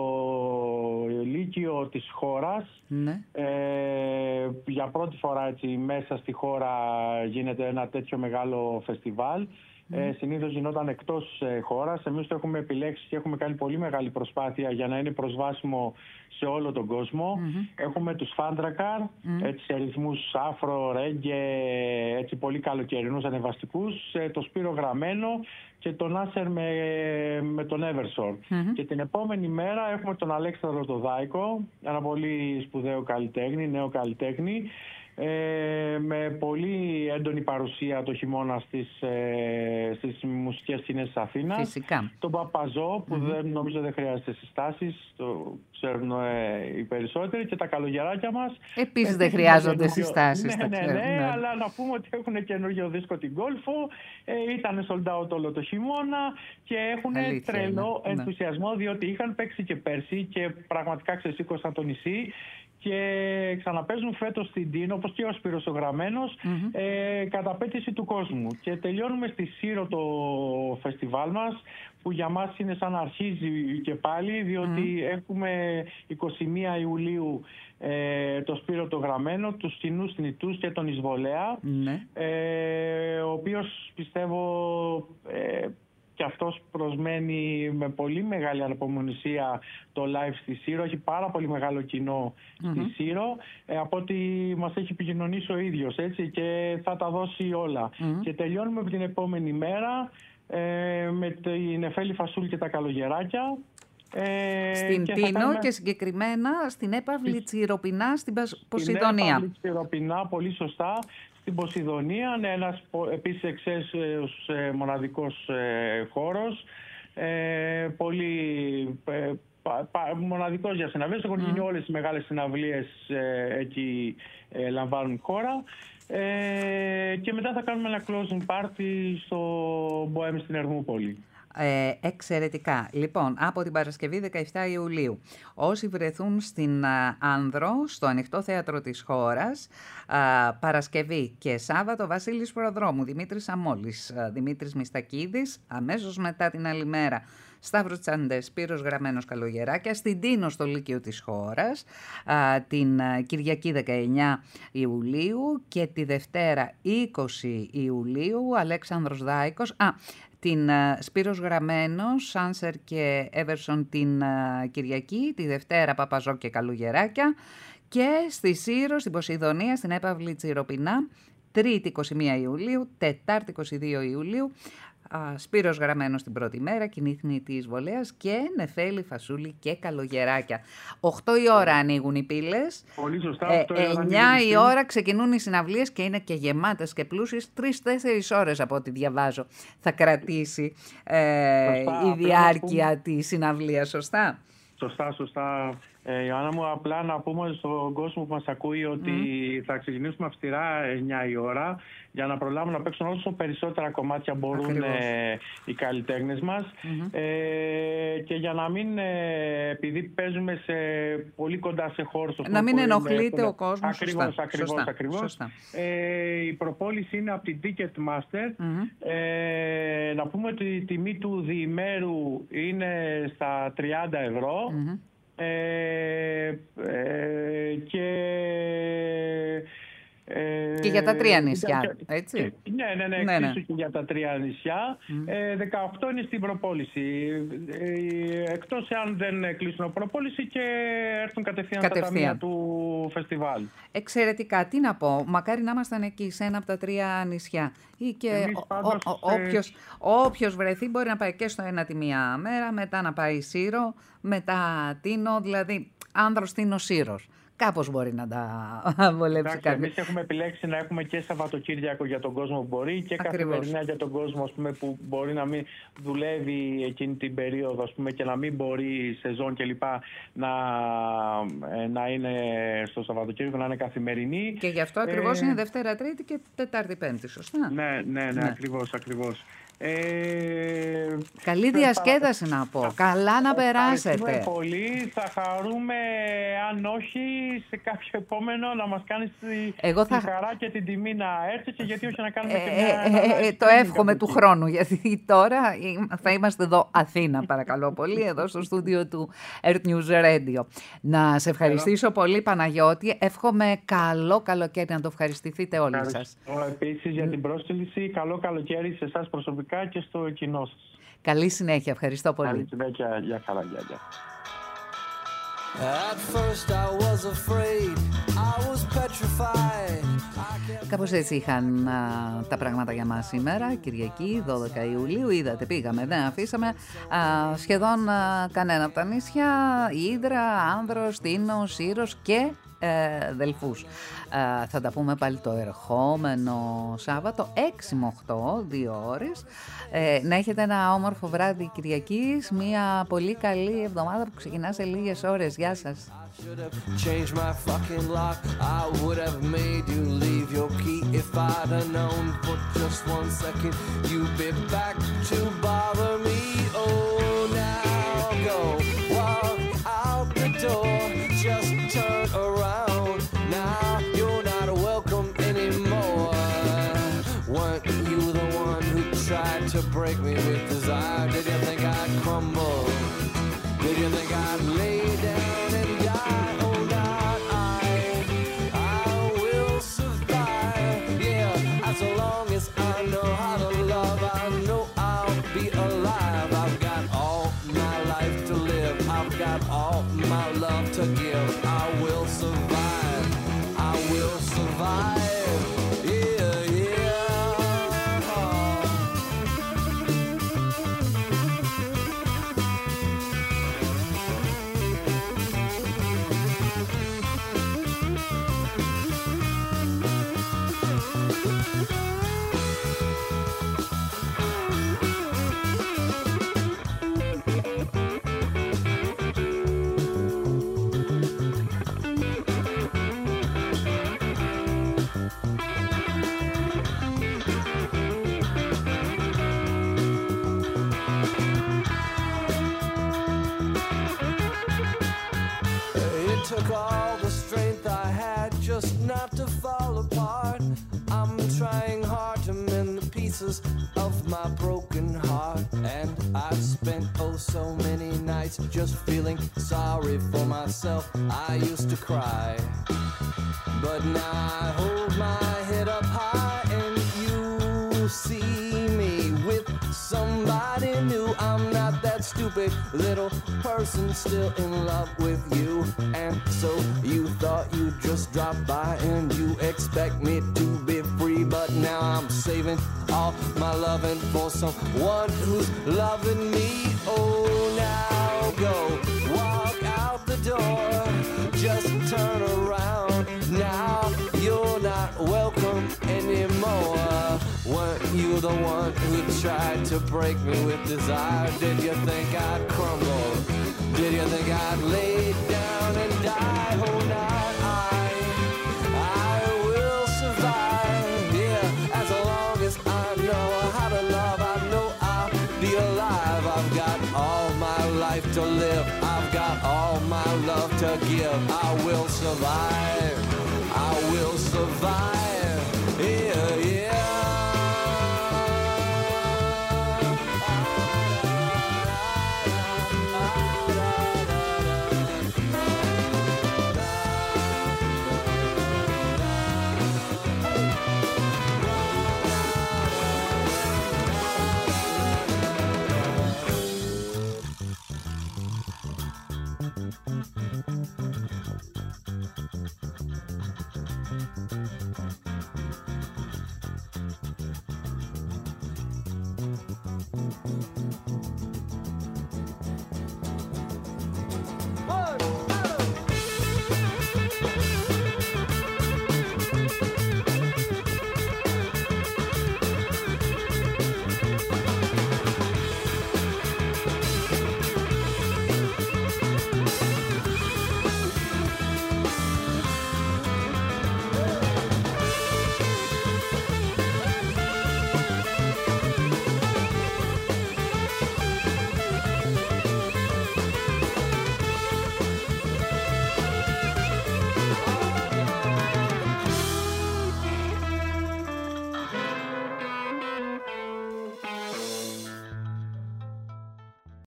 S8: Λύκειο της χώρας. Για πρώτη φορά μέσα στη χώρα γίνεται ένα τέτοιο μεγάλο φεστιβάλ. Συνήθως γινόταν εκτός χώρας. Εμείς το έχουμε επιλέξει και έχουμε κάνει πολύ μεγάλη προσπάθεια για να είναι προσβάσιμο σε όλο τον κόσμο. Έχουμε τους Φάντρακαρ, σε ρυθμούς άφρο, ρέγγε, έτσι πολύ καλοκαιρινούς ανεβαστικούς, το Σπύρο Γραμμένο και τον Άσερ με τον Eversor. Και την επόμενη μέρα έχουμε τον Αλέξανδρο το Δάικο, ένα πολύ σπουδαίο καλλιτέχνη, νέο καλλιτέχνη, με πολύ έντονη παρουσία το χειμώνα στις μουσικές σκηνές της Αθήνας.
S1: Φυσικά.
S8: Τον Παπαζό που νομίζω δεν χρειάζεται συστάσεις, το ξέρουν οι περισσότεροι, και τα Καλογεράκια μας.
S1: Επίσης δεν χρειάζονται συστάσεις.
S8: Ναι, αλλά να πούμε ότι έχουν καινούργιο δίσκο την Κόλφο, ήταν sold out όλο το χειμώνα και έχουν τρελό ενθουσιασμό, διότι είχαν παίξει και πέρσι και πραγματικά ξεσήκωσαν το νησί. Και ξαναπαίζουν φέτος στην Τίνο, όπως και ο Σπύρος ο Γραμμένος, κατά απέτηση του κόσμου. Και τελειώνουμε στη Σύρο το φεστιβάλ μας, που για μας είναι σαν να αρχίζει και πάλι, διότι έχουμε 21 Ιουλίου το Σπύρο το Γραμμένο, τους Κοινούς Θνητούς και τον Εισβολέα, ο οποίος πιστεύω και αυτός προσμένει με πολύ μεγάλη ανυπομονησία το live στη Σύρο. Έχει πάρα πολύ μεγάλο κοινό στη Σύρο, από ό,τι μας έχει επικοινωνήσει ο ίδιος, έτσι, και θα τα δώσει όλα. Και τελειώνουμε από την επόμενη μέρα με την Εφέλη Φασούλη και τα Καλογεράκια.
S1: Στην Τίνο και συγκεκριμένα στην έπαυλη Τσιροπινά στην Ποσειδονία. Στην έπαυλη
S8: Τσιροπινά, πολύ σωστά. Στην Ποσειδονία, είναι ένας επίσης εξαίσιος μοναδικός χώρος, πολύ μοναδικός για συναυλίες. Έχουν γίνει όλες οι μεγάλες συναυλίες εκεί λαμβάνουν χώρα. Και μετά θα κάνουμε ένα closing party στο Μποέμ στην Ερμούπολη.
S1: Εξαιρετικά. Λοιπόν, από την Παρασκευή 17 Ιουλίου, όσοι βρεθούν στην Άνδρο, στο Ανοιχτό Θέατρο της Χώρας, Παρασκευή και Σάββατο, Βασίλης Προδρόμου, Δημήτρης Αμόλης, Δημήτρης Μιστακίδης, αμέσως μετά την άλλη μέρα, Σταύρος Τσαντές, Σπύρος Γραμμένος, Καλογεράκια, στην Τίνο στο Λύκειο της Χώρας, την Κυριακή 19 Ιουλίου και τη Δευτέρα 20 Ιουλίου, Αλέξανδρος Δάικος, την Σπύρος Γραμμένος, Σάνσερ και Έβερσον την Κυριακή, τη Δευτέρα Παπαζό και Καλογεράκια και στη Σύρο, στην Ποσειδονία, στην Έπαυλη Τσιροπινά, Τρίτη 21 Ιουλίου, Τετάρτη 22 Ιουλίου, Σπύρος Γραμμένος την πρώτη μέρα, Κινήθνη της Βολέας και Νεφέλη, Φασούλη και Καλογεράκια. 8 η ώρα ανοίγουν οι πύλες.
S8: Πολύ σωστά.
S1: 9 η ώρα ξεκινούν οι συναυλίες και είναι και γεμάτες και πλούσιες. 3-4 ώρες από ό,τι διαβάζω θα κρατήσει η διάρκεια της συναυλίας. Σωστά.
S8: Σωστά. Ιωάννα μου, απλά να πούμε στον κόσμο που μας ακούει ότι θα ξεκινήσουμε αυστηρά 9 η ώρα για να προλάβουν να παίξουν όσο περισσότερα κομμάτια μπορούν οι καλλιτέχνες μας και για να μην, επειδή παίζουμε πολύ κοντά σε χώρους,
S1: να μην ενοχλείται ο κόσμος.
S8: Ακριβώς. Η προπόληση είναι από την Ticketmaster. Να πούμε ότι η τιμή του διημέρου είναι στα 30 ευρώ.
S1: Και για τα 3 νησιά, έτσι.
S8: Ναι, εξίσου και για τα 3 νησιά. 18 είναι στην προπόληση. Εκτός εάν δεν κλείσουν προπόληση και έρθουν κατευθείαν στα ταμεία του φεστιβάλ.
S1: Εξαιρετικά. Τι να πω, μακάρι να ήμασταν εκεί σε ένα από τα 3 νησιά. Ή και όποιος βρεθεί μπορεί να πάει και στο ένα τη μία μέρα, μετά να πάει Σύρο, μετά Τίνο, δηλαδή Άνδρος, Τίνο, Σύρος. Κάπως μπορεί να τα βολέψει κάποιος.
S8: Εμείς έχουμε επιλέξει να έχουμε και Σαββατοκύριακο για τον κόσμο που μπορεί και καθημερινά για τον κόσμο, ας πούμε, που μπορεί να μην δουλεύει εκείνη την περίοδο, ας πούμε, και να μην μπορεί σεζόν κλπ. Να είναι στο Σαββατοκύριακο, να είναι καθημερινή.
S1: Και γι' αυτό ακριβώς είναι Δευτέρα, Τρίτη και Τετάρτη, Πέμπτη, σωστά.
S8: Ναι, ακριβώς.
S1: Καλή διασκέδαση να πω. Καλά να περάσετε.
S8: Ευχαριστούμε πολύ. Θα χαρούμε, αν όχι, σε κάποιο επόμενο να μας κάνεις τη χαρά και την τιμή να έρθεις, γιατί όχι να κάνουμε και μια...
S1: Το εύχομαι του χρόνου, γιατί τώρα θα είμαστε εδώ Αθήνα, παρακαλώ πολύ, εδώ στο στούντιο του Earth News Radio. Να σε ευχαριστήσω πολύ, Παναγιώτη. Εύχομαι καλό καλοκαίρι, να το ευχαριστηθείτε όλοι σας.
S8: Επίσης για την πρόσκληση. Καλό καλοκαίρι σε εσάς προσωπικά και στο κοινό σας.
S1: Καλή συνέχεια, ευχαριστώ πολύ.
S8: Καλή συνέχεια, για χαρά, γεια.
S1: Κάπως έτσι είχαν τα πράγματα για μας σήμερα, Κυριακή 12 Ιουλίου. Είδατε, πήγαμε, δεν αφήσαμε σχεδόν κανένα από τα νησιά. Ύδρα, Άνδρος, Τίνο, Σύρος και Δελφούς. Θα τα πούμε πάλι το ερχόμενο Σάββατο 6 με 8, 2 ώρες. Να έχετε ένα όμορφο βράδυ Κυριακής, μια πολύ καλή εβδομάδα που ξεκινά σε λίγες ώρες. Γεια σας.
S9: Should have changed my fucking lock. I would have made you leave your key if I'd have known for just 1 second you'd be back to bother me. Oh, now go walk out the door, just turn around. Now you're not welcome anymore. Weren't you the one who tried to break me with desire? Did you think I'd crumble? Did you think I'd lay down and die? Oh, not I will survive. Yeah, as long as I know how to love, I know I'll be alive. I've got all my life to live. I've got all my love to give. I will survive. I will survive. strength I had just not to fall apart. I'm trying hard to mend the pieces of my broken heart. And I've spent oh so many nights just feeling sorry for myself. I used to cry, but now I hold my head up high and you see me with somebody new. I'm not that stupid little person still in love with you. And so you thought you'd just drop by and you expect me to be free. But now I'm saving all my loving for someone who's loving me. Oh, now go walk out the door, just turn around. Now you're not welcome anymore. Weren't you the one who tried to break me with desire? Did you think I'd crumble? Did you think I'd lay down and die? Oh, now I will survive. Yeah, as long as I know how to love, I know I'll be alive. I've got all my life to live. I've got all my love to give. I will survive.